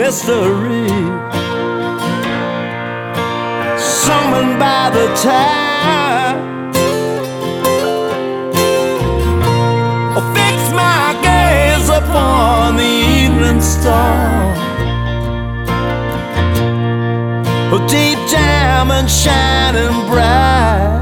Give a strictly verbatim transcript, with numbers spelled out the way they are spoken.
mystery, summoned by the tide. Fix my gaze upon the evening star, deep down and shining bright.